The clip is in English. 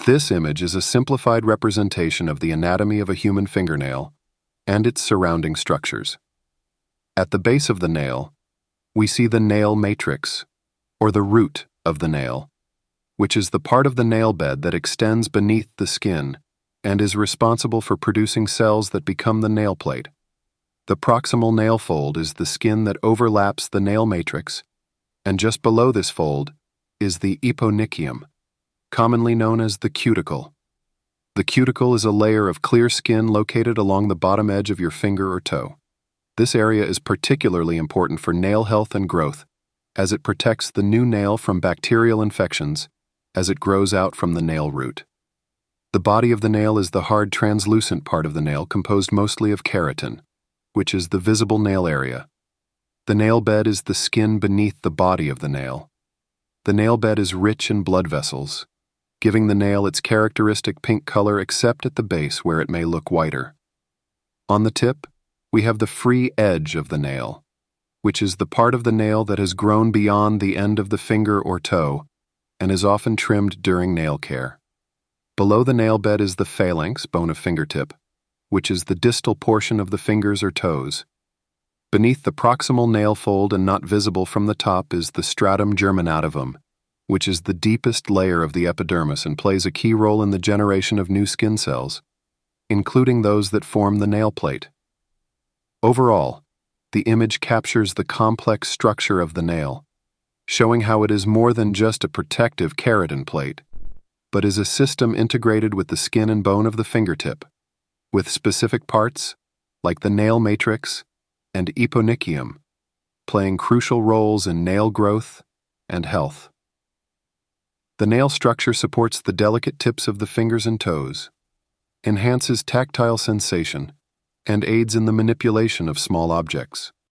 This image is a simplified representation of the anatomy of a human fingernail and its surrounding structures. At the base of the nail, we see the nail matrix, or the root of the nail, which is the part of the nail bed that extends beneath the skin and is responsible for producing cells that become the nail plate. The proximal nail fold is the skin that overlaps the nail matrix, and just below this fold is the eponychium, commonly known as the cuticle. The cuticle is a layer of clear skin located along the bottom edge of your finger or toe. This area is particularly important for nail health and growth, as it protects the new nail from bacterial infections as it grows out from the nail root. The body of the nail is the hard translucent part of the nail composed mostly of keratin, which is the visible nail area. The nail bed is the skin beneath the body of the nail. The nail bed is rich in blood vessels, giving the nail its characteristic pink color except at the base where it may look whiter. On the tip, we have the free edge of the nail, which is the part of the nail that has grown beyond the end of the finger or toe and is often trimmed during nail care. Below the nail bed is the phalanx, bone of fingertip, which is the distal portion of the fingers or toes. Beneath the proximal nail fold and not visible from the top is the stratum germinativum, which is the deepest layer of the epidermis and plays a key role in the generation of new skin cells, including those that form the nail plate. Overall, the image captures the complex structure of the nail, showing how it is more than just a protective keratin plate, but is a system integrated with the skin and bone of the fingertip, with specific parts, like the nail matrix and eponychium, playing crucial roles in nail growth and health. The nail structure supports the delicate tips of the fingers and toes, enhances tactile sensation, and aids in the manipulation of small objects.